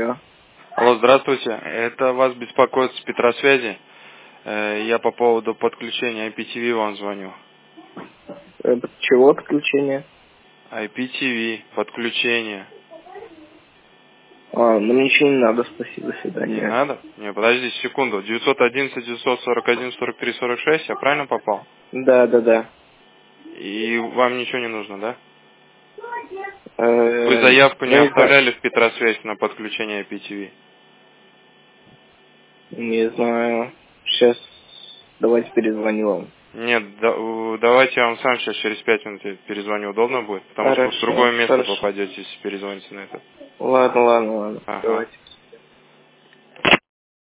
Алло. Алло, здравствуйте. Это вас беспокоит с Петросвязи. Я по поводу подключения IPTV вам звоню. Чего подключение? IPTV, подключение. Ну ничего не надо, спасибо, до Не свидания. надо? Не, подождите секунду. 911, 941, 43, 46, я правильно попал? Да. И вам ничего не нужно, да? Вы Ну заявку не не знаю. оставляли в Петросвязь на подключение IPTV? Не знаю. Сейчас давайте перезвоню вам. Нет, давайте я вам сам сейчас через 5 минут перезвоню. Удобно будет? Потому что в Хорошо, другое место хорошо. попадете, если перезвоните на это. Ладно. Ага. Давайте.